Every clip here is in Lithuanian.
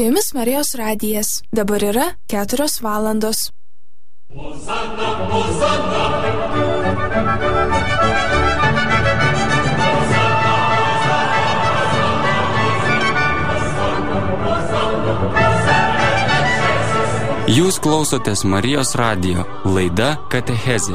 jumis Marijos radijas. Dabar yra 4 valandos. Hosanna, Hosanna. Jūs klausotės Marijos radijo, laida Katechezė.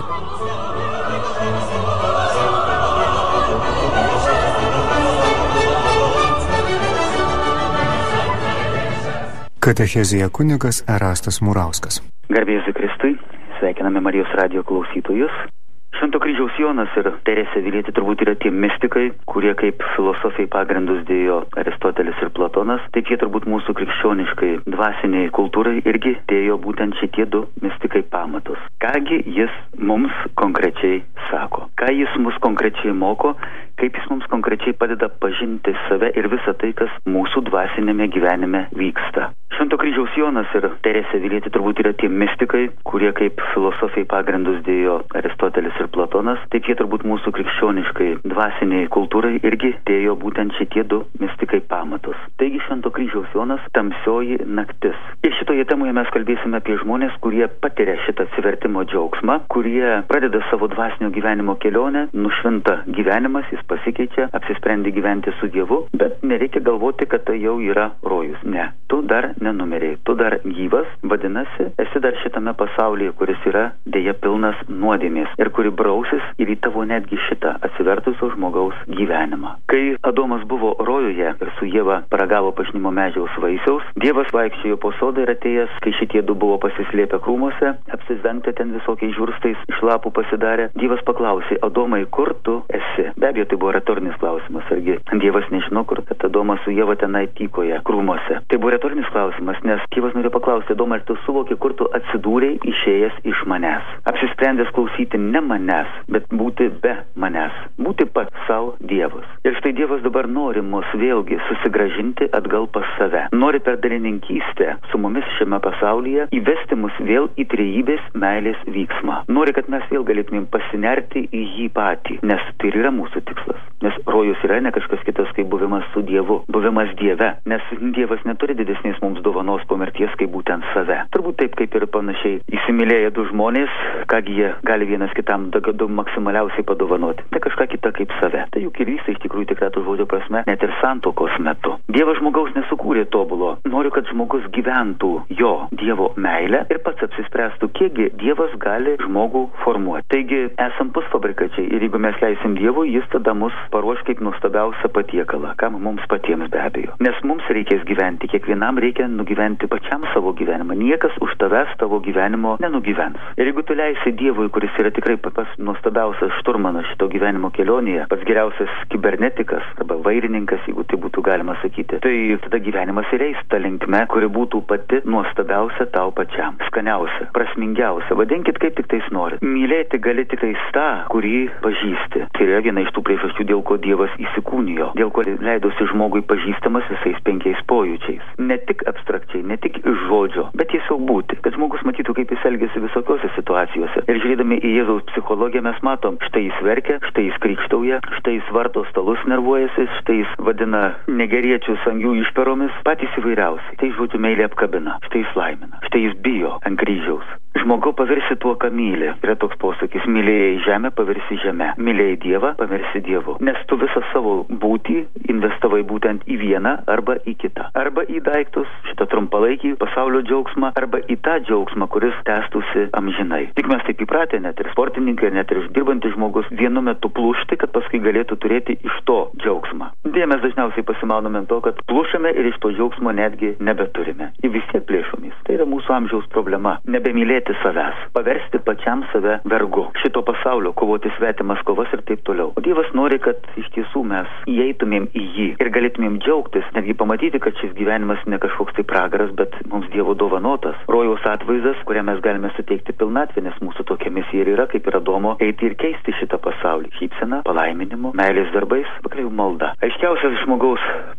Katechezėje kunigas Erastas Murauskas. Garbė Jėzui Kristui, sveikiname Marijos radijo klausytojus. Švento kryžiaus Jonas ir Teresė Avilietė turbūt yra tie mistikai, kurie kaip filosofijai pagrindus dėjo Aristotelis ir Platonas, taip jie turbūt mūsų krikščioniškai dvasiniai kultūrai irgi dėjo būtent šitie 2 mistikai pamatus. Kągi jis mums konkrečiai sako, ką jis mus konkrečiai moko, kaip jis mums konkrečiai padeda pažinti save ir visą tai, kas mūsų dvasinėme gyvenime vyksta. Švento kryžiaus Jonas ir Teresė Avilietė turbūt yra tie mistikai, kurie kaip filosofijai pagrindus dėjo Aristotelis ir Platonas, taip jie turbūt mūsų krikščioniškai dvasiniai kultūrai irgi dėjo būtent šitie 2 mistikai pamatus. Taigi Švento kryžiaus Jonas — tamsioji naktis. Ir šitoje temoje mes kalbėsime apie žmonės, kurie patiria šitą atsivertimo džiaugsmą, kurie pradeda savo dvasinio gyvenimo kelionę, nušvinta gyvenimas, jis pasikeičia, apsisprendė gyventi su Dievu, bet nereikia galvoti, kad tai jau yra rojus. Ne, tu dar nenumirei, tu dar gyvas, vadinasi, esi dar šitame pasaulyje, kuris yra dėja pilnas nuodėmės ir kuri brausis ir į tavo netgi šitą atsivertusio žmogaus gyvenimą. Kai Adomas buvo rojuje ir su Ieva paragavo pažinimo medžiaus vaisiaus, Dievas vaikščiojo po sodą ir atėjęs, kai šitie 2 buvo pasislėpę krūmuose, apsizvengti ten visokiais žiurstais, iš lapų pasidarė, Dievas paklausė: Adomai, kur tu esi? Be abejo, tai buvo retorinis klausimas, argi Dievas nežino, kur, kad Adomas su Ieva tenai tykoje krūmuose. Tai buvo retorinis klausimas, nes Dievas norėjo paklausti: Adomai, ar tu suvoki, kur tu atsidūrei išėjęs iš manęs? Apsisprendęs klausyti ne manęs, bet būti be manęs, būti pats savo Dievas. Ir štai Dievas dabar nori mus vėlgi susigrąžinti atgal pas save. Nori per dalininkystę su mumis šiame pasaulyje įvesti mus vėl į trejybės meilės vyksmą. Nori, kad mes vėl galėtumėm pasinerti į jį patį, nes tai yra mūsų tikslas. Nes rojus yra ne kažkas kitas kaip buvimas su Dievu, buvimas Dieve, nes Dievas neturi didesnės mums dovanos po mirties kaip būtent save. Turbūt taip kaip ir panašiai įsimylėję 2 žmonės, kągi jie gali vienas kitam maksimaliausiai padovanoti. Tai kažką kitą kaip save. Tai juk ir vyksta iš tikrųjų tikrą to žodžio prasme, net ir santuokos metu. Dievas žmogaus nesukūrė tobulo. Noriu, kad žmogus gyventų jo Dievo meilę ir pats apsispręstų, kiekgi Dievas gali žmogų formuoti. Taigi esam pusfabrikačiai ir jeigu mes leisim Dievui, jis tada mus paruoš kaip nuostabiausią patiekalą, kam mums patiems be abejo. Nes mums reikės gyventi, kiekvienam reikia nugyventi pačiam savo gyvenimą. Niekas už tavęs tavo gyvenimo nenugyvens. Ir jeigu tu leisi Dievui, kuris yra tikrai pats nuostabiausias šturmanas šito gyvenimo kelionėje, pats geriausias kibernetikas arba vairininkas, jeigu tai būtų galima sakyti, tai tada gyvenimas ir eis ta linkme, kuri būtų pati nuostabiausia tau pačiam, skaniausia, prasmingiausia. Vadinkit kaip tik tais norit. Mylėti gali tik tais tą, kurį pažįsti. Tai yra viena iš tų priežasčių, dėl ko Dievas įsikūnijo, dėl ko leidosi žmogui pažįstamas visais 5 pojūčiais. Ne tik abstrakčiai, ne tik iš žodžio, bet tiesiog būti, kad žmogus matytų, kaip jis elgiasi visokiose situacijose. Ir žiūrėdami į Jėzaus psichologiją mes matom, štai jis verkia, štai jis krykštauja, štai jis varto stalus, nervuojasi, štai jis vadina negeriečius angių išperomis, patys įvairiausiai. Tai žodžiu meilė apkabina, štai jis laimina, štai jis bijo ant kryžiaus. Žmogau pavirsi tuo, ką myli. Yra toks posakis: mylėjai žemę, pavirsi žemę. Mylėjai Dievą, pavirsi Dievu. Nes tu visą savo būtį investavai būtent į vieną arba į kitą. Arba į daiktus, šitą trumpalaikį pasaulio džiaugsmą, arba į tą džiaugsmą, kuris tęstųsi amžinai. Tik mes taip įpratę, net ir sportininkai, net ir dirbantis žmogus, vienu metu plušti, kad paskui galėtų turėti iš to džiaugsmą. Deja, mes dažniausiai pasimauname to, kad plušame ir iš to džiaugsmo netgi nebeturime. Ir vis tiek plėšomės. Tai yra mūsų amžiaus problema. Nebemylėti savęs, paversti pačiam save vergu, šito pasaulio, kovoti svetimas kovas ir taip toliau. O Dievas nori, kad iš tiesų mes įeitumėm į jį ir galėtumėm džiaugtis, netgi pamatyti, kad šis gyvenimas ne kažkoks tai pragaras, bet mums Dievo dovanotas rojaus atvaizdas, kuriam mes galime suteikti pilnatvę, nes mūsų tokia misija ir yra, kaip ir Adomo, eiti ir keisti šitą pasaulį. Šypsena, palaiminimu, meilės darbais, pagaliau malda. Aiškiausias žmogaus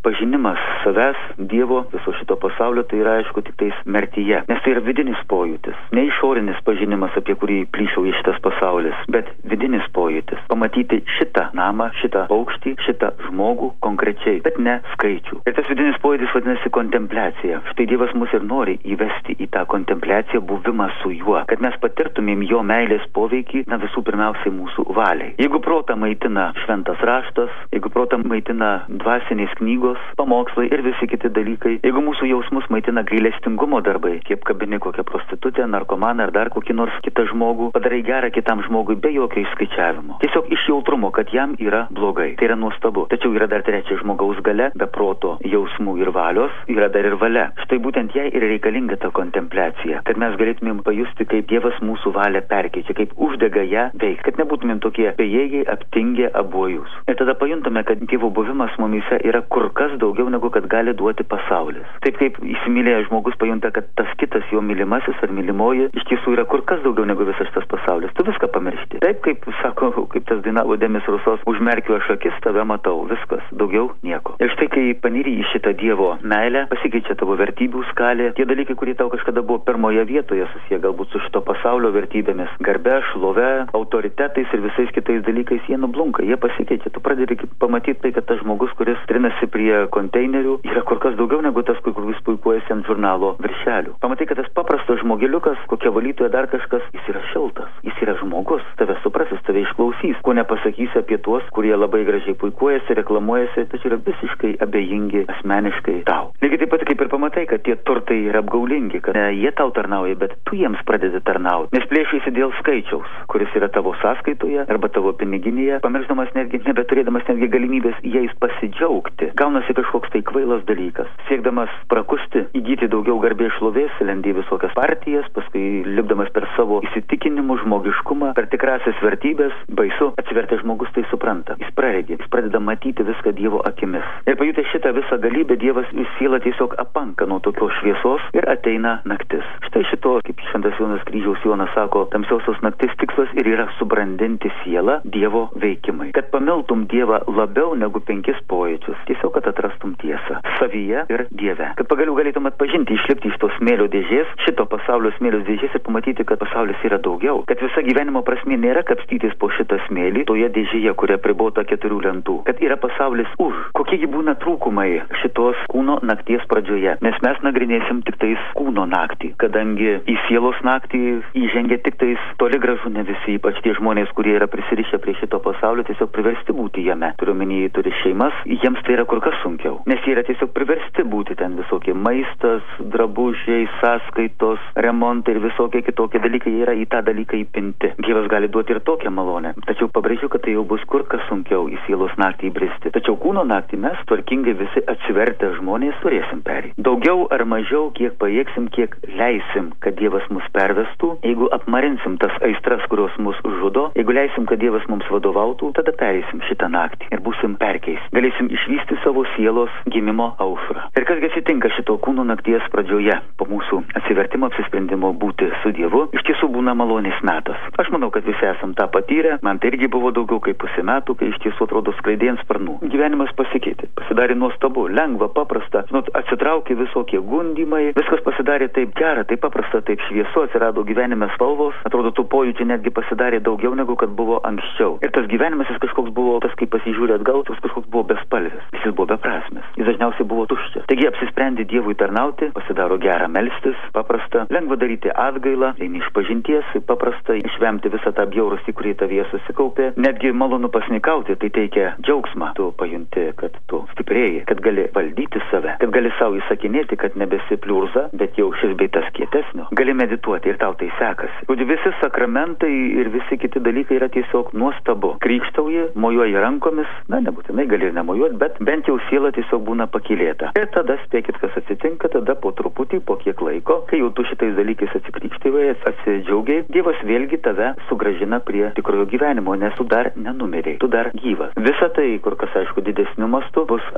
pažinimas savęs, Dievo, viso šito pasaulio, tai yra aišku tik tais mirtyje. Nes tai yra vidinis pojūtis. Ne išorinis pažinimas, apie kurį plyšauja šitas pasaulis, bet vidinis pojūtis. Pamatyti šitą namą, šitą aukštį, šitą žmogų konkrečiai, bet ne skaičių. Ir tas vidinis pojūtis vadinasi kontempliacija. Štai Dievas mus ir nori įvesti į tą kontempliaciją, buvimą su juo, kad mes patirtumėm jo meilės poveikį, na visų pirmiausiai mūsų valiai. Jeigu protą maitina šventas raštas, jeigu protą maitina dvasinės knygos, pamokslai ir visi kiti dalykai, jeigu mūsų jausmus maitina gailestingumo darbai, kaip kabini kokią prostitutę, narkomaną ar dar kokį nors kitą žmogų, padarai gerą kitam žmogui be jokio išskaičiavimo. Tiesiog iš jautrumo, kad jam yra blogai. Tai yra nuostabu. Tačiau yra dar trečia žmogaus galia, be proto, jausmų ir valios, yra dar ir valia. Štai būtent jai ir reikalinga ta kontempliacija, kad mes galėtumėm pajusti, kaip Dievas mūsų valią perkeičia, kaip uždega ją veikti, kad nebūtumėm tokie bejėgiai, aptingę, abuojus. Ir tada pajuntame, kad Dievo buvimas mumyse yra kur kas daugiau negu kad gali duoti pasaulis. Taip kaip įsimylėjęs žmogus pajunta, kad tas kitas jo mylimasis ar mylimoji iš tiesų yra kur kas daugiau negu visas šitas pasaulis. Tu viską pamiršti. Taip kaip sako, kaip tas dainavo Demis Rusos, užmerkiu aš akis, tave matau, viskas, daugiau nieko. Ir štai kai panyri į šitą Dievo meilę, pasikeičia tavo vertybių skalė. Tie dalykai, kurie tau kažkada buvo pirmoje vietoje susiję galbūt su šito pasaulio vertybėmis, garbe, šlove, autoritetais ir visais kitais dalykais, jie nublunka, jie pasikeičia. Tu pradedi pamatyti tai, kad tas žmogus, kuris trinasi prie konteinerių, yra kur kas daugiau negu tas, kuris puikuojasi ant žurnalo viršelių. Pamatai, kad tas paprastas žmogeliukas, kokia valytoja dar kažkas, jis yra šiltas, jis yra žmogus, tave suprasis, tave išklausys, ko nepasakysi apie tuos, kurie labai gražiai puikuojasi, reklamuojasi, tačiau yra visiškai abejingi asmeniškai tau. Lygiai taip pat kaip ir pamatai, kad tie turtai yra apgaulingi, kad jie tau tarnauja, bet tu jiems pradedi tarnauti. Nes plėšaisi dėl skaičiaus, kuris yra tavo sąskaitoje arba tavo piniginėje, pamiršdamas netgi, nebeturėdamas netgi galimybės jais pasidžiaugti. Gaunasi kažkoks tai kvailas dalykas. Siekdamas prakusti, įgyti daugiau garbės šlovės, lendi visokias partijas, paskui lipdamas per savo įsitikinimus, žmogiškumą, per tikrasias vertybės, baisu, atsivertęs žmogus tai supranta. Jis praregi, jis pradeda matyti viską Dievo akimis. Ir pajutęs šitą visą galybę, Dievas siela tiesiog apanka nuo tokios šviesos ir ateina naktis. Štai šito, kaip Šventas Jonas Kryžiaus Jonas sako, tamsiosios naktis tikslas ir yra subrandinti sielą Dievo veikimai. Kad pamiltum Dievą labiau negu 5 pojūčius, tiesiog kad atrastum tiesą savyje ir Dieve. Kad pagaliau galėtum atpažinti, išlipti iš to smėlio dėžės, šito pasaulio smėlio dėžės ir pamatyti, kad pasaulis yra daugiau. Kad visa gyvenimo prasmė nėra kapstytis po šitą smėlį, toje dėžėje, kuria pribota 4 lentų. Kad yra pasaulis už. Kokiegi būna trūkumai šitos kūno nakties pradžioje. Nes mes nagrinėsim tik tais kūno naktį. Kadangi į sielos naktį įžengia tik tais toli gražu ne visi, ypač tie žmonės, kurie yra prisirišę prie šito pasaulio, tiesiog priversti būti jame. Turiuomenį, turi šeimas, jiems tai yra kur kas sunkiau. Nes jie yra tiesiog priversti būti ten visokie maistas, drabužiai, sąskaitos, remontai ir visokie kitokie dalykai, jie yra į tą dalyką įpinti. Dievas gali duoti ir tokią malonę. Tačiau pabrėžiu, kad tai jau bus kur kas sunkiau į sielos naktį įbristi. Tačiau kūno naktį mes tvarkingai visi atsivertę žmonės turėsim perėti. Daugiau ar mažiau, kiek pajėgsim, kiek leisim, kad Dievas mus pervestų. Jeigu apmarinsim tas aistras, kurios mus žudo, jeigu leisim, kad Dievas mums vadovautų, tada pereisim šitą naktį ir būsim perkeisti. Galėsim išvysti savo sielos gimimo aušrą. Ir kasgi atsitinka šito kūno nakties pradžioje, po mūsų atsivertimo, apsisprendimo būti su Dievu, iš tiesų būna malonės metas. Aš manau, kad visi esam tą patyrę, man tai irgi buvo daugiau kaip pusė metų, kai iš tiesų atrodo skraidė ant sparnų. Gyvenimas pasikeitė, pasidarė nuostabu, lengva, paprasta, atsitraukė visokie gundymai, viskas pasidarė taip gera, taip paprasta, taip šviesu, atsirado gyvenime spalvos, atrodo tų pojūčių netgi pasidarė daugiau negu kad buvo anksčiau. Ir tas gyvenimas jis kažkoks buvo, tas kaip pasižiūrė atgal, tas kažkoks buvo bespalvis, jis buvo beprasmis, jis dažniausiai buvo tuščias. Taigi apsisprendė Dievui tarnauti, pasidaro gera melstis, paprasta, lengva daryti atgailą, eini iš pažinties, paprasta išvemti visą tą bjaurastį, kurį tavyje susikaupė, netgi malonu pasnikauti, tai teikia džiaugsmą, tu pajunti, kad tu stiprėji, kad gali valdyti save, kad gali savo įsakinėti, kad nebesi pliurza, bet jau šis bei tas kietesnio, gali medituoti ir tau tai sekasi. Visi sakramentai ir visi kiti dalykai yra tiesiog nuostabu. Krikštauji, mojuoji rankomis, na nebūtinai gali ir nemojuoti, bet bent jau siela tiesiog būna pakylėta. Ir tada spėkit, kas atsitinka, tada po truputį, po kiek laiko, kai jau tu šitais dalykais atsikrikštavai, atsidžiaugiai, Dievas vėlgi tave sugrąžina prie tikrojo gyvenimo, nes tu dar nenumeriai, tu dar gyvas. Visa tai, kur kas aišku didesniu mastu, bus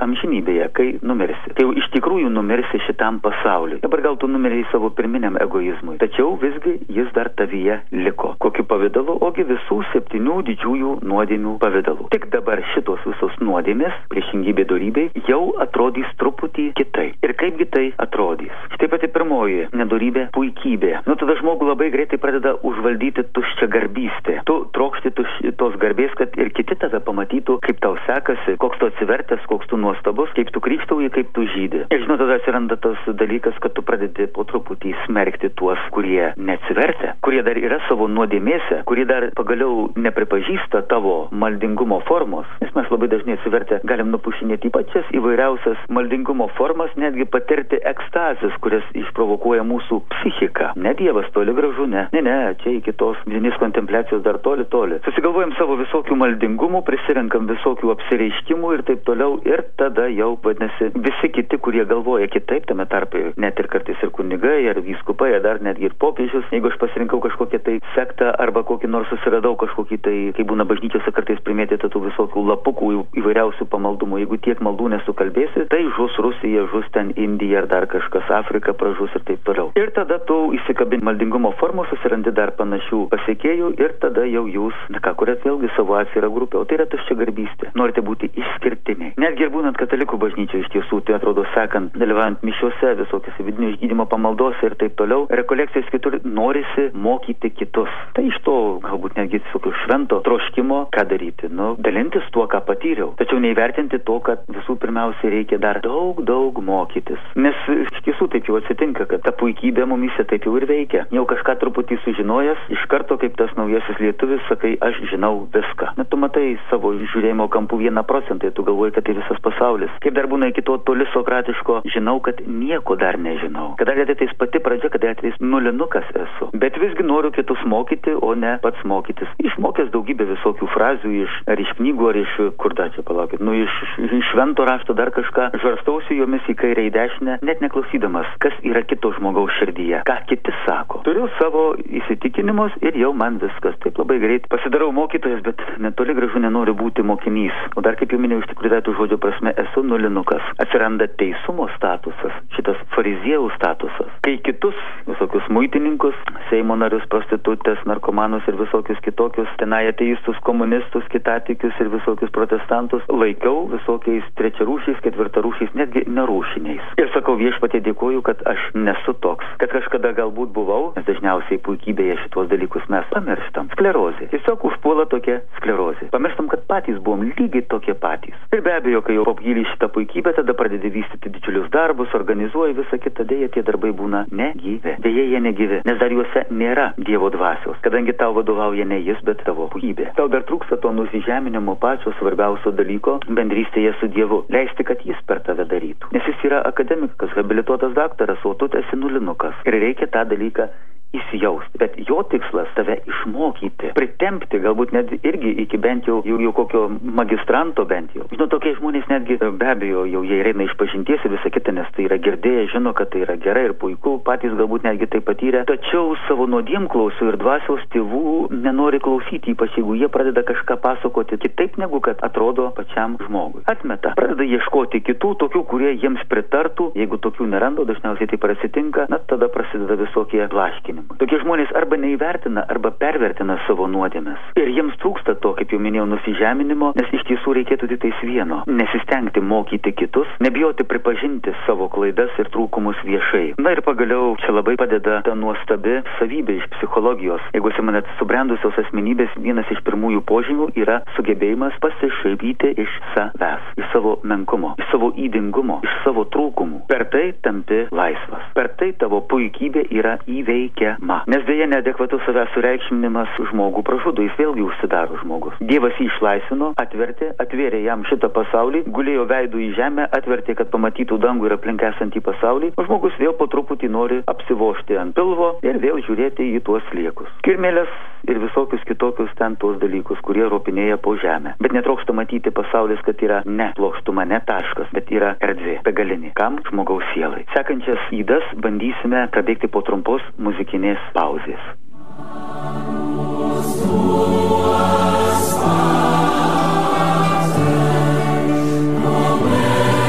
amžinybėje, kai numirsi. Tai jau iš tikrųjų numirsi šitam pasauliui. Dabar gal tu numirėjai savo pirminiam egoizmui. Tačiau visgi jis dar tavyje liko. Kokiu pavidalu? Ogi visų 7 didžiųjų nuodėmių pavidalu. Tik dabar šitos visos nuodėmės, priešingybė dorybei, jau atrodys truputį kitai. Ir kaipgi tai atrodys? Štai pati pirmoji nedorybė - puikybė. Tada žmogų labai greitai pradeda užvaldyti tuščia garbystė. Tu trokšti tos garbės, kad ir kiti tave pamatytų, kaip tau sekasi, koks tu atsivertęs, koks tu nuostabus, kaip tu krykštauji, kaip tu žydi. Ir tada atsiranda tas dalykas, kad tu pradedi po truputį smerkti tuos, kurie neatsivertę, kurie dar yra savo nuodėmėse, kurie dar pagaliau nepripažįsta tavo maldingumo formos. Nes mes labai dažnai atsivertę galim nupušinėti pačias įvairiausias maldingumo formas, netgi patirti ekstazės, kurias išprovokuoja mūsų psichika. Ne Dievas, toli gražu, ne, čia iki tos vienis kontempliacijos dar toli. Susigalvojam savo visokių maldingumų, prisirenkam visokių apsireiškimų ir taip toliau, ir tada jau, vadinasi, visi kiti, kurie galvoja kitaip, tame tarpe net ir kartais ir kunigai, ar vyskupai, ar dar netgi ir popiežius, jeigu aš pasirinkau kažkokią tai sektą, arba kokį nors susiradau kažkokį tai, kai būna bažnyčiose kartais primėtėta tų visokių lapukų įvairiausių pamaldumų, jeigu tiek maldų nesukalbėsi, tai žus Rusija, žus ten Indija, ar dar kažkas, Afrika pražus ir taip toliau. Ir tada tu įsikabini maldingumo formų, susirandi dar panašių pasiekėjų, ir tada jau jūs, kuriat vėlgi savo atskirą grupę, o tai yra tuščia garbystė. Norite būti išskirtiniai. Netgi ir būnant katalikų bažnyčioje iš tiesų, tai atrodo sekant, dalyvaujant mišiuose, visokiose vidinio išgydymo pamaldose ir taip toliau, rekolekcijas kitur, norisi mokyti kitus. Tai iš to galbūt netgi tokio švento troškimo, ką daryti, dalintis tuo, ką patyriau. Tačiau neįvertinti to, kad visų pirmiausia reikia dar daug mokytis. Nes iš tiesų taip jau atsitinka, kad ta puikybė mumise taip jau ir veikia. Jau kažką truputį sužinojęs, iš karto kaip tas naujasis lietuvis, sakai, aš žinau viską. Tu matai savo žiūrėjimo kampų 1%, tu galvoji, kad tai visas pasaulis. Kaip dar būna iki to toli sokratiško, žinau, kad nieko dar nežinau. Kada ateis pati pradžia, kada ateis nulinukas esu. Bet visgi noriu kitus mokyti, o ne pats mokytis. Išmokęs daugybę visokių frazių ar iš knygų, ar iš, kur dar čia palaukit, iš švento rašto dar kažką, žarstausi jomis į kairę į dešinę, net neklausydamas, kas yra kito žmogaus širdyje, ką kiti sako. Turiu savo įsitikinimus ir jau man viskas taip labai greit pasidarau mokytojas, bet netoli gražu nenoriu būti mokinys. O dar kaip jau minėjau, iš tikrųjų tų žodžių prasme esu nulinukas. Atsiranda teisumo statusas, šitas fariziejų statusas. Kai kitus visokius muitininkus, Seimo narius, prostitutės, narkomanus ir visokius kitokius, tenai ateistus, komunistus, kitatikius ir visokius protestantus laikiau visokiais trečiarūšiais, ketvirtarūšiais, netgi nerūšiniais. Ir sakau, viešpatie dėkoju, kad aš nesu toks. Kad kažkada galbūt buvau, nes dažniausiai puikybėje šitos dalykus mes pamirštam. Sklerozė. Tiesiog užpuola tokia sklerozė. Pamirštam, kad patys buvom lygiai tokie patys. Ir be abejo, kai jau apgyli šitą puikybę, tada pradedi vystyti didžiulius darbus, organizuoji visą kitą, dėja tie darbai būna negyvi. Dėja jie negyvi, nes dar juose nėra Dievo dvasios, kadangi tau vadovauja ne jis, bet tavo puikybė. Tau dar trūksta to nusižeminimo pačio svarbiausio dalyko - bendrystėje su Dievu. Leisti, kad jis per tave darytų. Nes jis yra akademikas, habilituotas daktaras, o tu esi nulinukas. Ir reikia tą dalyką įsijausti. Bet jo tikslas tave išmokyti, pritempti, galbūt net irgi iki bent jau kokio magistranto bent jau. Žinau, tokie žmonės netgi be abejo jau jie eina iš pažinties ir visą kitą, nes tai yra girdėję, žino, kad tai yra gerai ir puiku, patys galbūt netgi tai patyrę. Tačiau savo nuodėmklausų ir dvasios tėvų nenori klausyti, ypač jeigu jie pradeda kažką pasakoti kitaip negu kad atrodo pačiam žmogui. Atmeta, pradeda ieškoti kitų, tokių, kurie jiems pritartų. Jeigu tokių neranda, dažniausiai tai prasitinka, tada prasideda visokie blaškinimai. Tokie žmonės arba neįvertina, arba pervertina savo nuodėmes. Ir jiems trūksta to, kaip jau minėjau, nusižeminimo, nes iš tiesų reikėtų tik tais vieno - nesistengti mokyti kitus, nebijoti pripažinti savo klaidas ir trūkumus viešai. Na ir pagaliau čia labai padeda ta nuostabi savybė iš psichologijos. Jeigu manat subrendusios asmenybės, vienas iš pirmųjų požymių yra sugebėjimas pasišaipyti iš savęs, iš savo menkumo, iš savo ydingumo, iš savo trūkumų. Per tai tampi laisvas. Per tai tavo puikybė yra įveikia. Nes dėja neadekvatus savęs sureikšminimas žmogų pražudo, jis vėlgi užsidaro žmogus. Dievas jį išlaisvino, atvėrė jam šitą pasaulį, gulėjo veidų į žemę, atvertė, kad pamatytų dangų ir aplink esantį pasaulį, o žmogus vėl po truputį nori apsivožti ant pilvo ir vėl žiūrėti į tuos sliekus. Kirmėlės ir visokius kitokius ten tuos dalykus, kurie ropinėja po žemę. Bet netrokšta matyti pasaulis, kad yra ne plokštuma, ne taškas, bet yra erdvė, begalinė. Kam? Žmogaus sielai. Sekančias ydas bandysime prabėgti po trumpos muzikinės pauzės. Amen.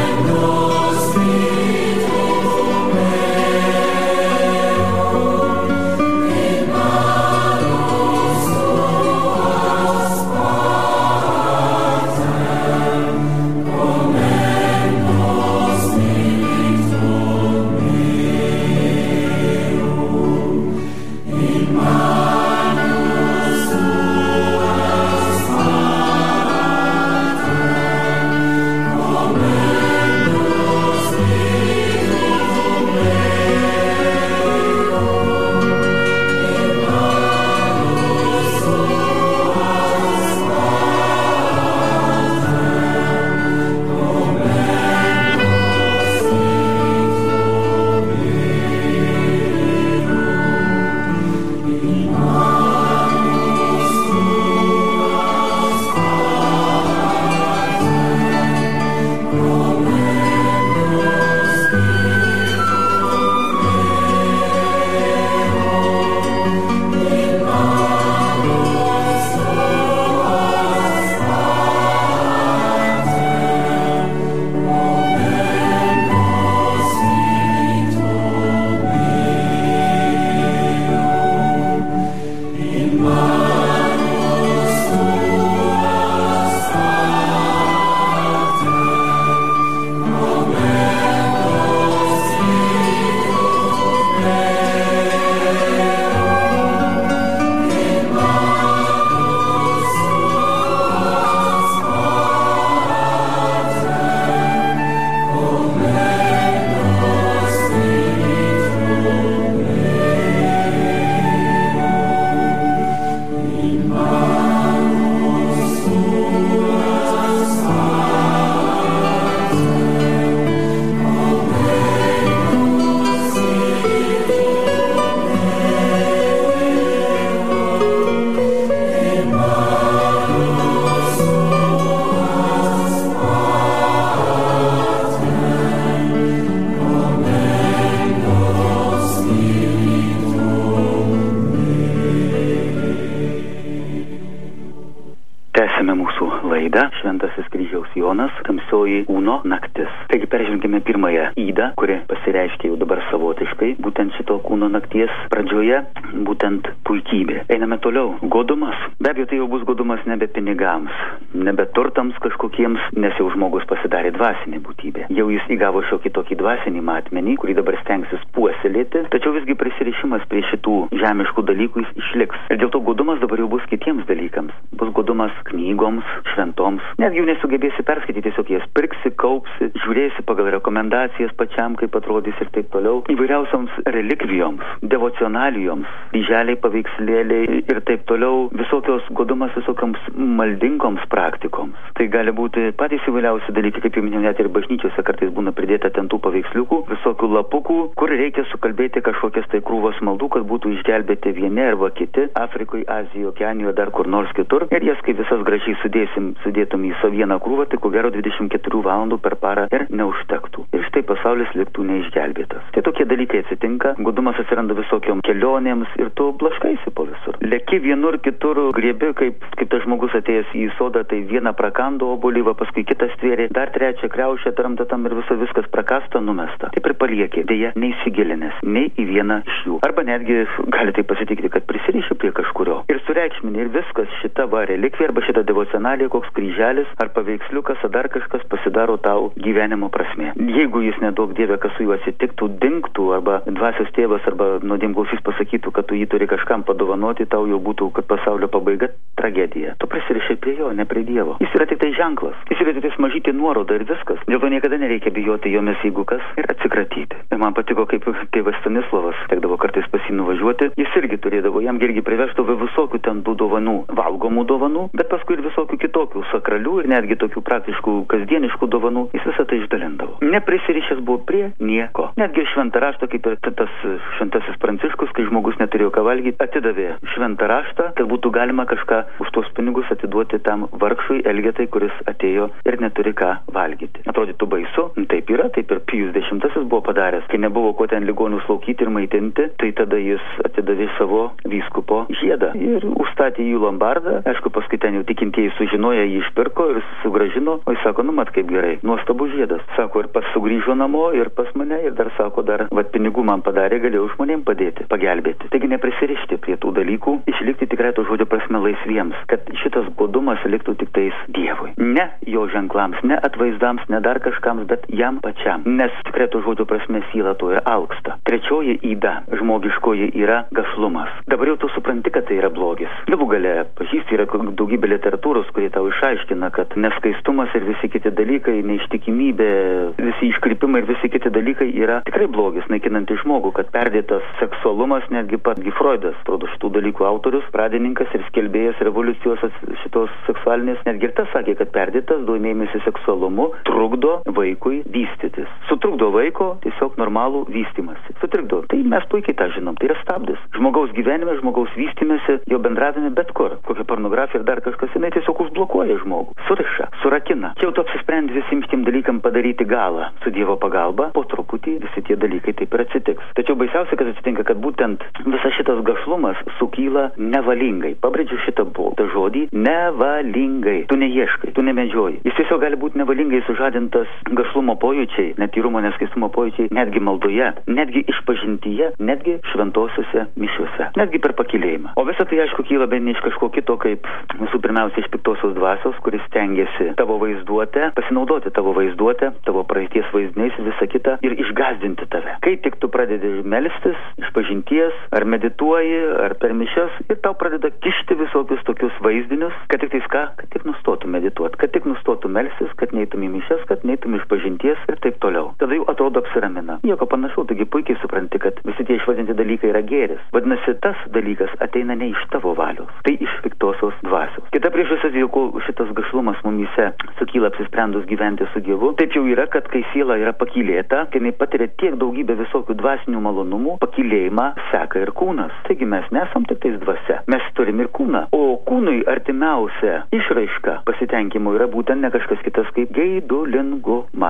kryžiaus Jonas, tamsioji kūno naktis. Taigi peržengėme pirmąją ydą, kuri pasireiškia jau dabar savotiškai, būtent šito kūno nakties pradžioje, būtent puikybė. Einame toliau. Godumas. Be abejo, tai jau bus godumas nebe pinigams, nebe turtams kažkokiems, nes jau žmogus pasidarė dvasinė būtybė. Jau jis įgavo šiokį tokį dvasinį matmenį, kurį dabar stengsis puoselėti, tačiau visgi prisirišimas prie šitų žemiškų dalykų jis išliks. Ir dėl to godumas dabar jau bus kitiems dalykams. Bus godumas knygoms, šventoms. Netgi jų nesugebėsi perskaityti, tiesiog jas pirksi, kaupsi, žiūrėsi pagal rekomendacijas pačiam, kaip atrodys ir taip toliau. Įvairiausioms relikvijoms, devocionalijoms, kryželiai, paveikslėliai ir taip toliau. Visokios godumas visokioms maldingoms praktikoms. Tai gali būti patys įvairiausi dalykai, kaip jau minėjau, net ir bažnyčiose kartais būna pridėta ten tų paveiksliukų, visokių lapukų, kur reikia sukalbėti kažkokias tai krūvos maldų, kad būtų išgelbėti vieni arba kiti Afrikoje, Azijoje, Okeanijoje, dar kur nors kitur. Ir jas, kai visas gražiai sudėtum į vieną krūvą, tai ko gero 24 valandų per parą ir neužtektų. Ir štai pasaulis liktų neišgelbėtas. Tai tokie dalykai atsitinka, godumas atsiranda visokiom kelionėms ir tu blaškaisi po visur. Leki vienur, kitur, griebi, kaip tas žmogus atėjęs į sodą, tai vieną prakando obuolį, paskui kitas tvėrė, dar trečią kriaušę tam ir viskas prakasta, numesta. Taip ir palieki, dėja, neįsigilinęs, nei į vieną iš jų. Arba netgi gali tai pasitikti, kad prisiriši prie kažkurio. Ir sureikšminė ir viskas, šita relikvija arba šita devocionalija, koks kryželis ar paveiksliukas ar dar kažkas pasidaro tau gyvenimo prasmė. Jeigu jis nedaug dievė, kas su juo atsitiktų, dingtų, arba dvasios tėvas arba nuodėmklausys pasakytų, kad tu jį turi kažkam padovanoti, tau jau būtų, kad pasaulio pabaiga, tragedija. Tu prisirišai prie jo, ne prie Dievo. Jis yra tik tai ženklas. Jis yra tik tai mažytė nuoroda ir viskas. Dėl to niekada nereikia bijoti jomis, jeigu kas, ir atsikratyti. Ir man patiko, kaip tėvas Stanislavas tekdavo kartais pas jį nuvažiuoti. Jis irgi turėdavo, jam irgi priveždavo visokių ten dovanų, valgomų dovanų, bet paskui ir visokių kitokių sakralių ir netgi tokių praktiškų kasdieniškų dovanų. Jis visą tai išdalindavo. Neprisirišęs buvo prie nieko. Netgi šventą raštą, kaip ir tas šventasis Pranciškus, kai žmogus neturėjo ką valgyti, atidavė šventą raštą, kad būtų galima kažką už tuos pinigus atiduoti tam vargšui Elgetai, kuris atėjo ir neturi ką valgyti. Atrodytų baisu, taip yra, taip ir Pijus X buvo padaręs. Kai nebuvo ko ten ligonius slaukyti ir maitinti, tai tada jis atidavė savo vyskupo žiedą ir užstatė jį lombardą. Aišku, paskui ten jau tikintieji sužinoję jį išpirko ir sugražino. O jis sako, mat kaip gerai, nuostabus žiedas. Sako, ir pas sugrįžo namo ir pas mane ir dar sako, pinigų man padarė, galėjau žmonėm padėti, pagelbėti. Taigi neprisirišti prie tų dalykų, išlikti tikrai to žodžio prasme laisviems, kad šitas godumas liktų tik tais Dievui. Ne jo ženklams, ne atvaizdams, ne dar kažkams, bet jam pačiam. Nes tikrai to žodžio prasme siela to ir alksta. Trečioji yda žmogiškoji yra gašlumas. Dabar jau tu supranti, kad tai yra blogis. Galų gale pažįsti, yra daugybė literatūros, kurie tau išaiškina, kad neskaistumas ir visi kiti dalykai, neištikimybė, visi iškrypimai ir visi kiti dalykai yra tikrai blogis, naikinantis žmogų, kad perdėtas seksualumas, netgi patgi Freudas, atrodo šitų dalykų autorius, pradininkas ir skelbėjas revoliucijos šitos seksualinės, netgi ir tas sakė, kad perdėtas domėjimasis seksualumu trukdo vaikui vystytis. Sutrukdo vaiko tiesiog normalų vystymąsi. Sutrukdo. Tai mes puikiai tą žinom. Tai yra stabdis. Žmogaus gyvenime, žmogaus vystymėsi, jo bendravime bet kur. Kokia pornografija ir dar kažkas, jinai tiesiog užblokuoja žmogų. Suriša, surakina. Čia jau tu apsisprendi visiems tiem dalykam padaryti galą. Su Dievo pagalba po truputį visi tie dalykai taip ir atsitiks. Tačiau baisiausia, kad atsitinka, kad būtent visas šitas gašlumas sukyla nevalingai. Pabrėžiu šitą žodį nevalingai. Tu neieškai, tu nemedžioji. Jis tiesiog gali būti nevalingai sužadintas gašlumo pojūčiai, netyrumo, neskaistumo pojūčiai, netgi maldoje, netgi išpažintyje, netgi šventosiuose mišiuose, netgi per pakylėjimą. O visa tai aišku kyla bent ne iš kažko kito, kaip visų pirmiausia iš piktosios dvasios, kuris stengiasi tavo vaizduotę, pasinaudoti tavo vaizduotę, tavo praeities vaizdiniais ir visą kitą ir išgąsdinti tave. Kai tik tu pradedi melstis, išpažinties, ar medituoji, ar per mišias, ir tau pradeda kišti visokius tokius vaizdinius, kad tik tais ką, kad tik nustotų medituoti, kad tik nustotų melstis, kad neitum į mišias, kad neitum išpažinties ir taip toliau. Tada jau atrodo apsiramina. Nieko panašau, taigi puikiai supranti, kad visi tie išvadinti dalykai yra gėris. Vadinasi, tas dalykas ateina ne iš tavo valios, tai iš piktosios dvasios. Kita priežastis, dėl ko šitas gašlumas mumyse sukyla apsisprendus gyventi su Dievu, taip jau yra, kad kai siela yra pakylėta, kai jinai patiria tiek daugybę visokių dvasinių malonumų, pakylėjimą seka ir kūnas. Taigi mes nesam tik tais dvasia, mes turim ir kūną. O kūnui artimiausia išraiška pasitenkimo yra būtent ne kažkas kitas kaip geidulingumas. Štai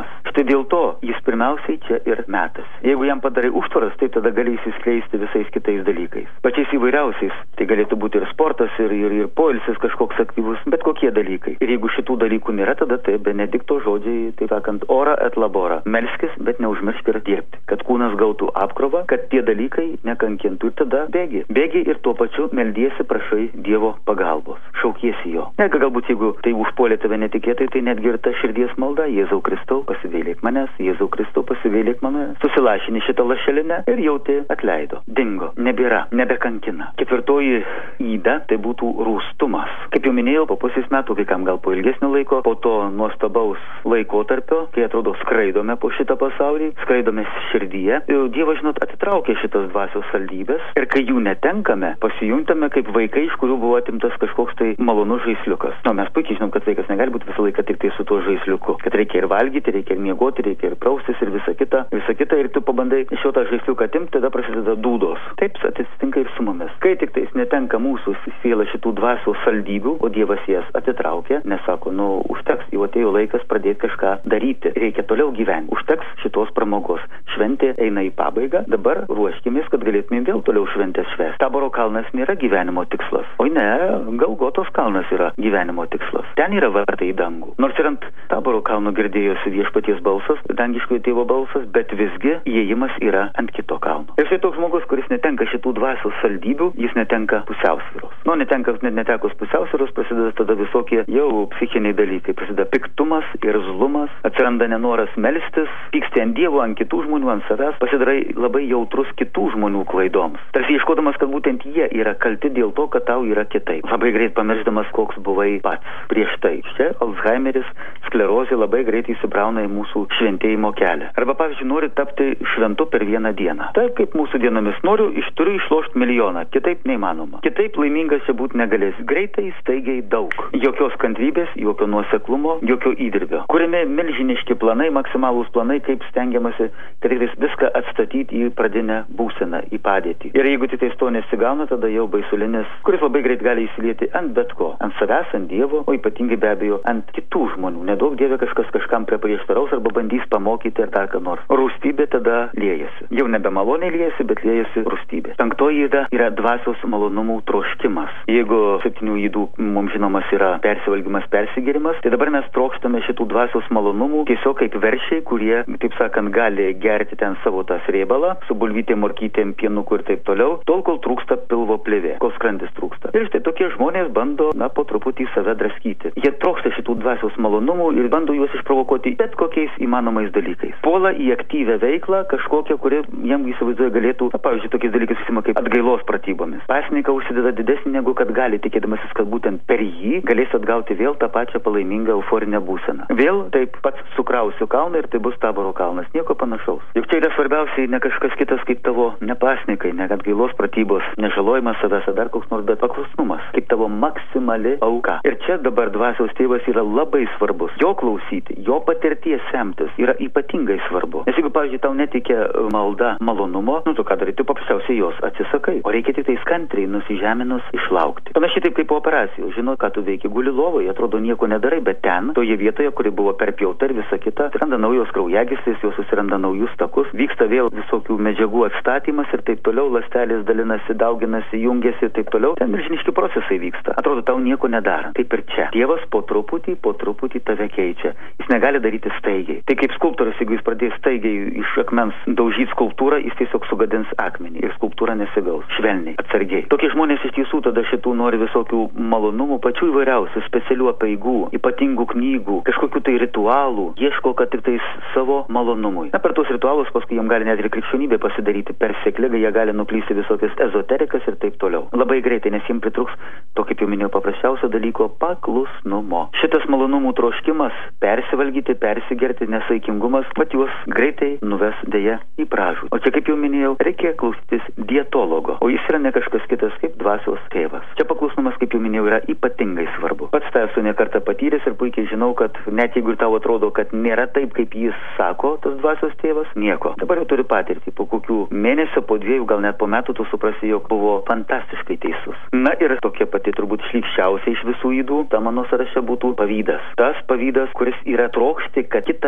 dėl to jis pirmiausiai čia ir metas. Jeigu jam padarai užtvaras, tai tada gali įsiskleisti visais kitais dalykais. Pačiais įvairiausiais. Tai galėtų būti ir sportas, ir poilsis kažkoks aktyvus, bet kokie dalykai. Ir jeigu šitų dalykų nėra, tada tai Benedikto žodžiai, taip sakant, ora et labora. Melskis, bet neužmiršk ir dirbti. Kad kūnas gautų apkrovą, kad tie dalykai nekankintų. Ir tada bėgi. Bėgi ir tuo pačiu meldiesi, prašai Dievo pagalbos. Šaukiesi jo. Netgi galbūt, jeigu tai užpuolė tave netikėtai, tai netgi ir ta širdies malda. Jėzau Kristau, pasigailėk manęs. Jėzau Kristau, pasigailėk manęs. Susilašini šitą lašelinę ir jauti atleido. Dingo. Nebėra. Nebekankina. Ketvirtoji yda tai būtų rūstumas. Kaip jau minėjau, po pusės metų, kai kam gal po ilgesnio laiko, po to nuostabaus laikotarpio, kai atrodo skraidome po šitą pasaulį, skraidome širdyje. Dievas, žinot, atitraukė šitas dvasios saldybės ir kai jų netenkame, pasijuntame kaip vaikai, iš kurių buvo atimtas kažkoks tai malonus žaisliukas. Mes puikiai žinom, kad vaikas negali būti visą laiką tik tai su tuo žaisliuku. Kad reikia ir valgyti, reikia ir miegoti, reikia ir praustis ir visa kita. Ir tu pabandai iš jo tą žaisliuką atimti, tada prasideda dūdos. Taip atsitinka ir su mumis. Kai tik tais netenka mūsų siela šitų dvasios saldybių, o Dievas jas atitraukė, nesako, užteks, jau atėjo laikas pradėti kažką daryti. Reikia toliau gyventi. Užteks šitos pramogos. Šventė eina į pabaigą, dabar ruoškimės, kad galėtumėm vėl toliau šventės švęsti. Taboro kalnas nėra gyvenimo tikslas. Oi ne, Golgotos kalnas yra gyvenimo tikslas. Ten yra vartai į dangų. Nors ir ant Taboro kalno girdėjosi viešpaties balsas, dangiškojo tėvo balsas, bet visgi įėjimas yra ant kito kalno. Ir štai toks žmogus, kuris netenka šitų dvasios saldybių, jis netenka pusiausvyros. Netekus pusiausvyros, prasideda tada visokie jau psichiniai dalykai. Prasideda piktumas ir zlumas, atsiranda nenoras melstis, pyksti ant Dievo, ant kitų žmonių, ant savęs, pasidarai labai jautrus kitų žmonių klaidoms. Tarsi ieškodamas, kad būtent jie yra kalti dėl to, kad tau yra kitaip. Labai greit pamiršdamas, koks buvai pats prieš tai. Čia Alzheimeris, sklerozė labai greit įsibrauna į mūsų šventėjimo kelią. Arba, pavyzdžiui, nori tapti šventu per vieną dieną. Taip kaip mūsų dienomis turiu išlošti milijoną. Kitaip neįmanoma. Kitaip laimingas čia būti negalės. Greitai, staigiai, daug. Jokios kantrybės, jokio nuoseklumo, jokio įdirbio. Kuriame milžiniški planai, maksimalūs planai, kaip stengiamasi, kad viską atstatyti į pradinę būseną, į padėtį. Ir jeigu tik to nesigauna, tada jau baisulinis, kuris labai greit gali įsilieti ant bet ko. Ant savęs, ant Dievo, o ypatingai be abejo ant kitų žmonių. Nedaug Dieve kažkas kažkam prieštaraus arba bandys pamokyti ar dar ką nors. Rūstybė tada liejasi. Jau nebe maloniai liejasi, bet liejasi rūstybė. Penktoji yra dvasios malonumų troškimas. Jeigu 7 ydų mums žinomas yra persivalgymas, persigėrimas, tai dabar mes trokštame šitų dvasios malonumų tiesiog kaip veršiai, kurie, taip sakant, gali gerti ten savo tą srėbalą, su bulvytėm, morkytėm, pienuku ir taip toliau, tol kol trūksta pilvo plėvė, kol skrandis trūksta. Ir štai tokie žmonės bando, po truputį save draskyti. Jie trokšta šitų dvasios malonumų ir bando juos išprovokuoti bet kokiais įmanomais dalykais. Puola į aktyvę veiklą kažkokią, kuri jam įsivaizduoja galėtų, pavyzdžiui, tokiais dalykais susima kaip atgailos pratybomis. Pasninką užsideda didesnį negu kad gali, tikėdamasis, kad būtent per jį galės atgauti vėl tą pačią palaimingą euforinę būseną. Vėl taip pat sukrausiu kalną ir tai bus Taboro kalnas. Nieko panašaus. Juk čia yra svarbiausiai ne kažkas kitas kaip tavo nepasnikai, ne atgailos pratybos, nežalojimas savęs, dar koks nors, bet paklusnumas, kaip tavo maksimali auka. Ir čia dabar dvasios tėvas yra labai svarbus. Jo klausyti, jo patirties semtis yra ypatingai svarbu. Nes jeigu, pavyzdžiui, tau netikė malda malonumo, tu ką darai, tu paprasčiausiai jos atsisakai. O reikia tik tai kantriai nusižeminus išlaukti. Panašiai taip kaip po operacijos. Žinot, ką tu veiki, guli lovoje, atrodo nieko nedarai, bet ten, toje vietoje, kuri buvo perpjauta ir visa kita, atsiranda naujos kraujagyslės, jos susiranda naujus takus, vyksta vėl visokių medžiagų atstatymas ir taip toliau, ląstelės dalinasi, dauginasi, jungiasi ir taip toliau. Ten milžiniški procesai vyksta. Atrodo, tau nieko nedara. Taip ir čia. Dievas po truputį tave keičia. Jis negali daryti staigiai. Tai kaip skulptorius, jeigu jis pradės staigiai iš akmens daužyti skulptūrą, jis tiesiog sugadins akmenį ir skulptūra nesigaus. Švelniai, atsargiai. Tokie žmonės iš tiesų tada šitų nori visokių malonumų, pačių įvairiausių, specialių apeigų, ypatingų knygų, kažkokių tai ritualų, ieško, kad tik tais savo malonumui. Per tuos ritualus paskui jam gali net ir krikščionybė pasidaryti persekliga, jie gali nuklysti visokias ezoterikas ir taip toliau. Labai greitai, nes jiems pritruks to, kaip jau minėjau, paprasčiausio dalyko paklusnumo. Šitas malonumų troškimas, persivalgyti, persigerti, nesaikingumas, pat juos greitai nuves dėja į pražūtį. O čia, kaip jau minėjau, reikia klausytis dietologo, o jis yra ne kažkas kitas kaip dvasios tėvas. Čia paklusnumas, kaip jau minėjau, yra ypatingai svarbu. Pats tai esu ne kartą patyręs ir puikiai žinau, kad net jeigu ir tau atrodo, kad nėra taip, kaip jis sako, tas dvasios tėvas, nieko. Dabar jau turi patirtį. Po kokių mėnesių, po 2, gal net po metų tu suprasi, jog buvo fantastiškai teisus. Na ir tokia pati turbūt šlykščiausia iš visų ydų, ta mano sąraše būtų pavydas. Tas pavydas, kuris yra trokšti, kad kitas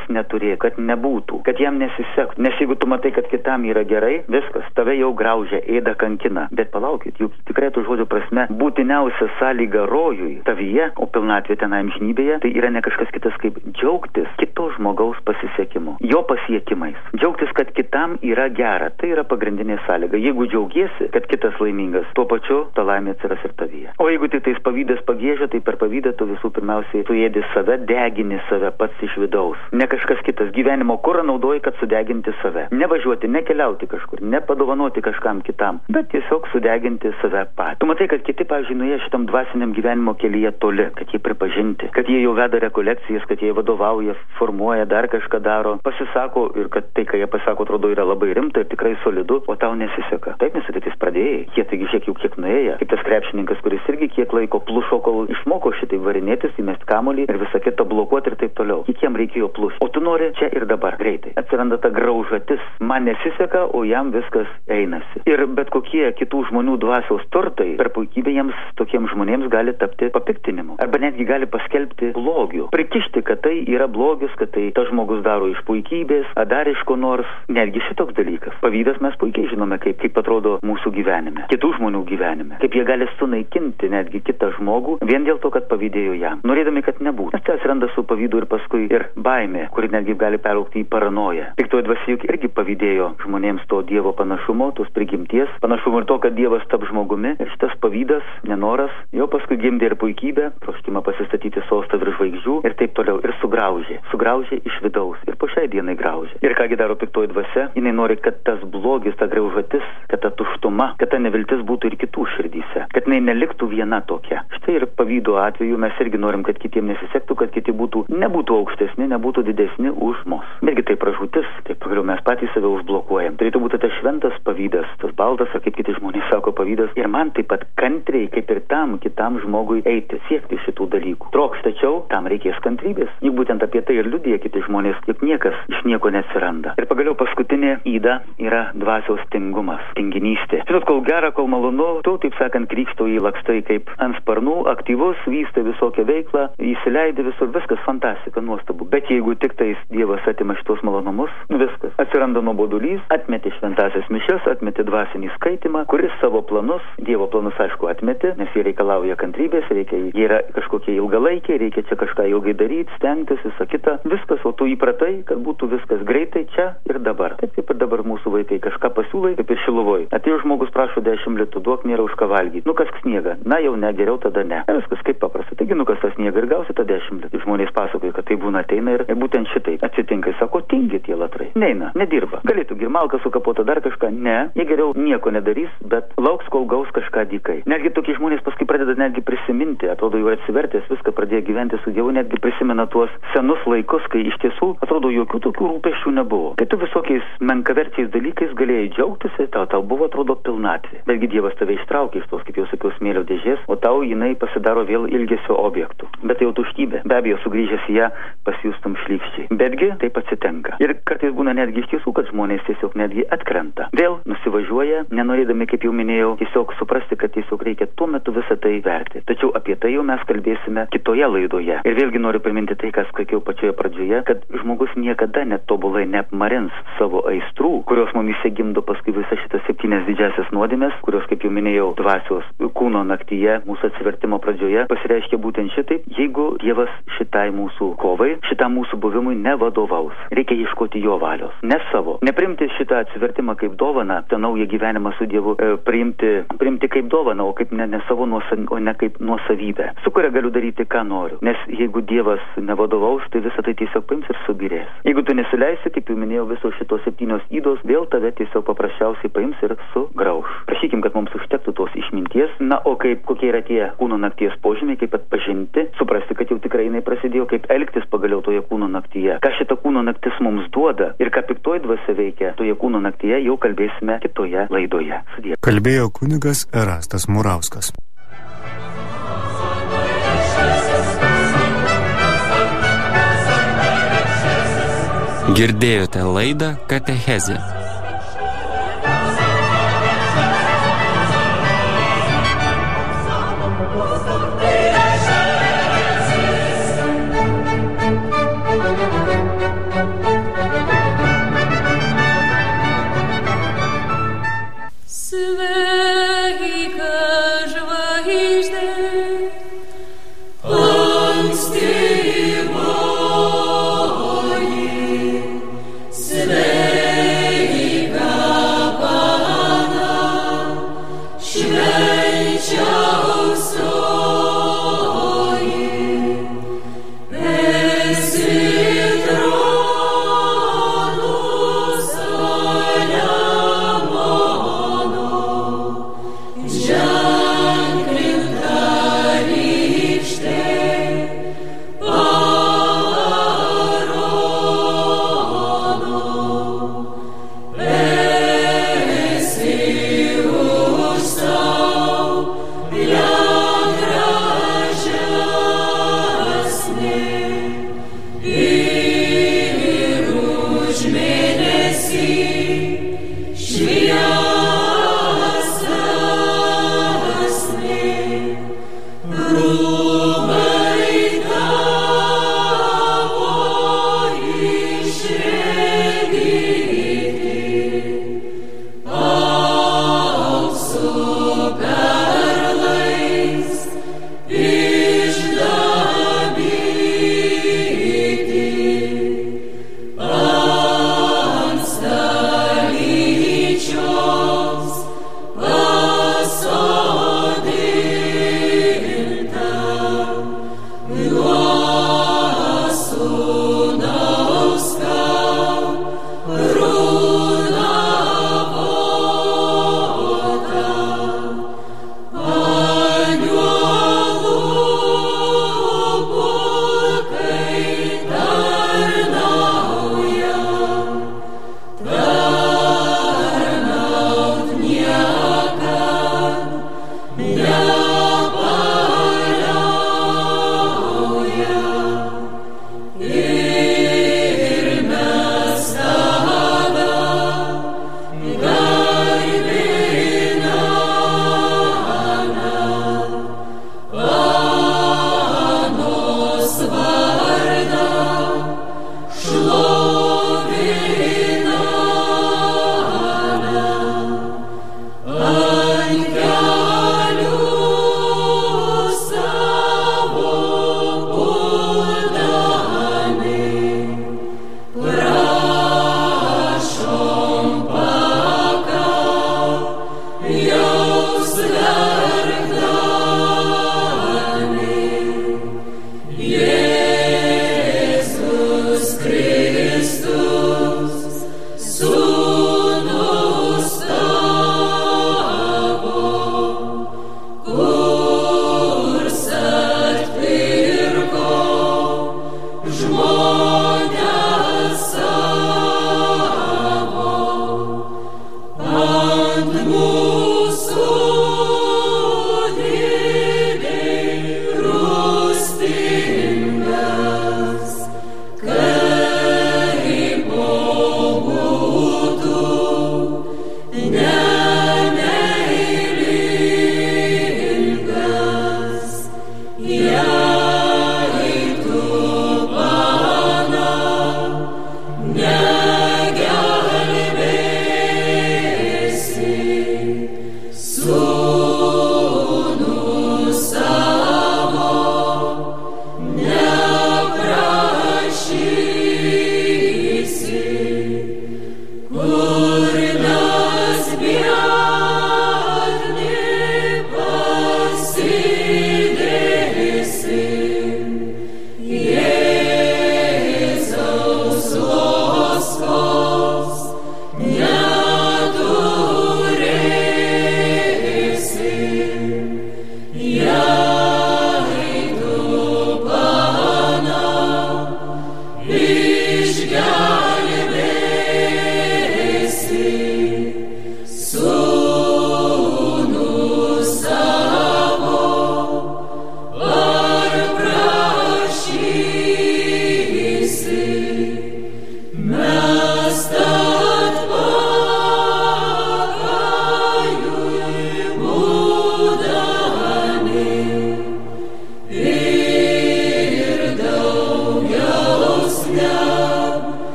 baimės neturėtų, kad nebūtų, kad jam nesisektų. Nes jeigu tu matai, kad kitam yra gerai, viskas, tave jau graužia, ėda, kankina. Bet palaukit, juk tikrai tų žodžių prasme būtiniausia sąlyga rojui tavyje, o pilnatvė ten amžinybėje, tai yra ne kažkas kitas kaip džiaugtis kito žmogaus pasisekimu, jo pasiekimais. Džiaugtis, kad kitam yra gera, tai yra pagrindinė sąlyga. Jeigu džiaugiesi, kad kitas laimingas, tuo pačiu ta laimė atsiras ir tavyje. O jeigu tik tais pavydas pagėžia, tai per pavydą tu visų pirmiausiai suėdi save, degini save pats iš vidaus. Ne kažkas kitas. Gyvenimo kurą naudoji, kad sudeginti save. Nevažiuoti, nekeliauti kažkur, nepadovanoti kažkam kitam, bet tiesiog sudeginti save patį. Tu matai, kad kiti, pavyzdžiui, nuėję šitam dvasiniam gyvenimo kelyje toli, kad jie pripažinti, kad jie jau veda rekolekcijas, kad jie vadovauja, formuoja, dar kažką daro, pasisako ir kad tai, ką jie pasako, atrodo, yra labai rimta ir tikrai solidu, o tau nesiseka. Taip, nes tai pradėjai. Jie taigi šiek jau kiek nuėję. Kaip tas krepšininkas, kuris irgi kiek laiko plušo, kol išmoko šitai varinėtis, įmest kamuolį ir visą kitą blokuoti ir taip toliau. Kiek jam reikėjo plušti. O tu nori čia ir dabar greitai. Atsiranda ta graužatis. Man nesiseka, o jam viskas einasi. Ir bet kokie kitų žmonių dvasiaus turtai per puikybę jiems, tokiems žmonėms gali tapti papiktinimu. Arba netgi gali paskelbti blogiu. Prikišti, kad tai yra blogis, kad tai tas žmogus daro iš puikybės, ar dar iš ko nors. Netgi šitoks dalykas. Pavydas mes puikiai žinome, kaip atrodo mūsų gyvenime, kitų žmonių gyvenime. Kaip jie gali sunaikinti netgi kitą žmogų vien dėl to, kad pavydėjo jam. Norėdami, kad nebūtų. Nes čia atsiranda su pavydu ir paskui ir baimė, kuri netgi gali peraugti į paranoją. Piktoji dvasia juk irgi pavydėjo žmonėms to Dievo panašumo, tos prigimties, panašumo ir to, kad Dievas taps žmogumi. Ir šitas pavydas, nenoras, jo paskui gimdė ir puikybę, troškimą pasistatyti sostą virš žvaigždžių ir taip toliau. Ir sugraužė iš vidaus. Ir po šiai dienai graužė. Ir kągi daro piktoji dvasia? Jinai nori, kad tas blogis, ta graužatis, kad ta tuštuma, kad ta neviltis būtų ir kitų širdyse. Kad jinai neliktų viena tokia. Štai ir pavydo atveju mes irgi norim, kad kitiems nesisektų, kad kiti nebūtų aukštesni, nebūtų didesni už mus. Betgi tai pražūtis, tai pagaliau mes patys save užblokuojam. Turėtų būti tas šventas pavydas, tas baltas, ar kaip kiti žmonės sako pavydas. Ir man taip pat kantriai, kaip ir tam kitam žmogui eiti, siekti šitų dalykų. Trokš, tačiau tam reikės kantrybės. Juk būtent apie tai ir liudija kiti žmonės, juk niekas iš nieko neatsiranda. Ir pagaliau paskutinė yda yra dvasios tingumas, tinginystė. Žinot, kol gera, kol malonu, tu, taip sakant, krykštauji, lakstai kaip ant sparnų, aktyvus, vystai visokią veiklą, įsileidi visur, viskas fantastika, nuostabu. Bet jeigu tik tais Dievas atima šitos malonumus, viskas. Atsiranda nuobodulys, atmeti šventasias mišias, atmeti dvasinį skaitimą, kuris savo planus, Dievo planus aišku atmeti, nes jie reikalauja kantrybės, jie yra kažkokie ilgalaikiai, reikia čia kažką ilgai daryti, stengtis, visą kitą. Viskas, o tu įpratai, kad būtų viskas greitai čia ir dabar. Taip kaip ir dabar mūsų vaikai kažką pasiūlai, kaip ir Šiluvoj. Atėjo žmogus, prašo 10 litų, duok, nėra už ką valgyti. Nukask sniegą. Na jau ne, geriau tada ne. Viskas kaip paprasta. Taigi nukas tą sniegą ir gausi tą 10 litų. Žmonės pasakoja, kad tai būna ateina ir būtent šitai atsitinka. Sako, tingi tie latrai. Neina, nedirba. Galėtų girmalką sukapota dar kažką. Ne, jie geriau nieko nedarys, bet lauks, kol gaus kažką dykai. Netgi tokie žmonės paskui pradeda netgi prisiminti, atrodo jau atsivertęs, viską pradėjo gyventi su Dievu, netgi prisimena tuos senus laikus, kai iš tiesų atrodo jokių tokių rūpesčių nebuvo. Kai tu visokiais menkaverčiais dalykais galėjai džiaugtis, tau buvo atrodo pilnatvė. Betgi Dievas tave ištraukė iš tos, kaip jau sakiau, smėlio dėžės, o tau jinai pasidaro vėl ilgesio objektų. Bet tai jau tuštybė. Be abejo, sugrįžęs į ją pasijustum šlykščiai. Betgi taip atsitinka. Ir kartais būna netgi iš tiesų, kad žmonės tiesiog netgi atkrenta. Vėl nusivažiuoja, nenorėdami, kaip jau minėjau, tiesiog suprasti, kad tiesiog reikia tuo metu visą tai verti. Tačiau apie tai jau mes kalbėsime kitoje laidoje. Ir vėlgi noriu priminti tai, kas sakiau pačioje pradžioje, kad žmogus niekada netobulai neapmarins savo aistrų, kurios mumise gimdo paskui visą šitas 7 didžiasias nuodėmes, kurios, kaip jau minėjau, dvasios kūno naktyje, mūsų atsivertimo pradžioje pasireiškia būtent šitaip, jeigu Dievas šitai mūsų kovai, šitam mūsų buvimui nevadovaus. Reikia ieškoti jo valios, ne savo. Neprimti šitą atsivertimą kaip dovaną, tą naują gyvenimą su Dievu, priimti kaip dovaną, o kaip ne savo o ne kaip nuosavybę, su kuria galiu daryti, ką noriu. Nes jeigu Dievas nevadovaus, tai visą tai tiesiog paims ir subirės. Jeigu tu nesileisi, kaip jau minėjau, visos šitos 7 ydos, vėl tave tiesiog paprasčiausiai paims ir sugrauš. Prašykim, kad mums užtektų tos išminties. Na, o kokie yra tie kūno nakties požymiai, kaip atpažinti, suprasti, kad jau tikrai jinai prasidėjo, kaip elgtis pagaliau toje kūno naktyje. Ką šita kūno naktis mums duoda ir ką piktoji dvasia veikia toje kūno naktyje, jau kalbėsime kitoje laidoje. Sudie. Kalbėjo kunigas Erastas Murauskas. Girdėjote laidą Katechezė.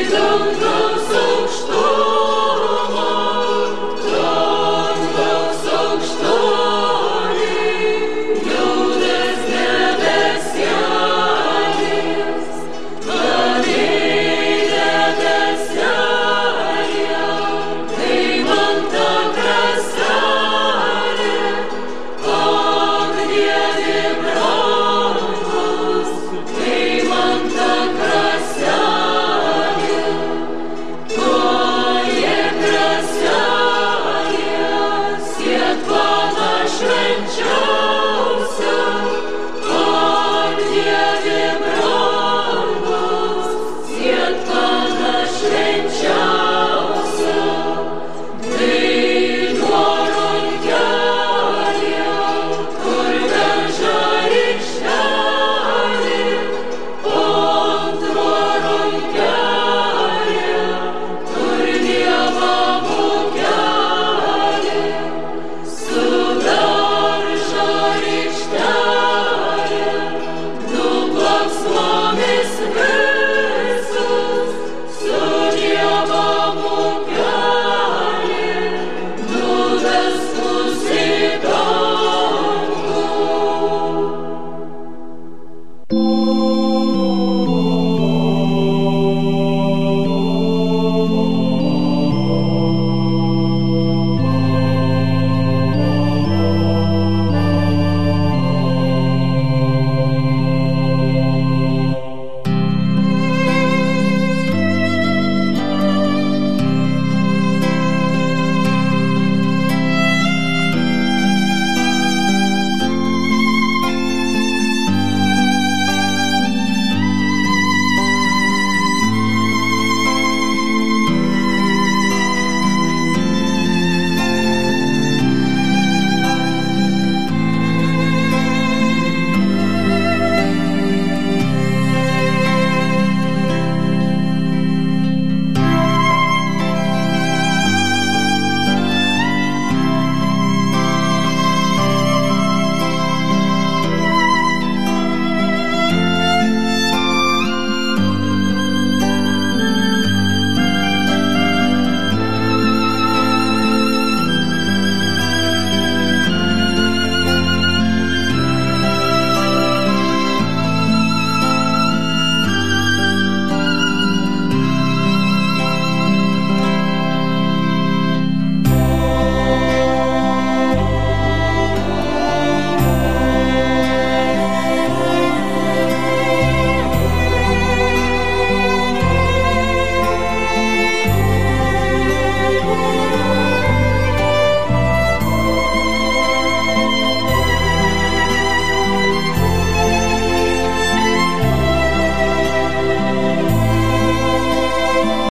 dangams aukštum.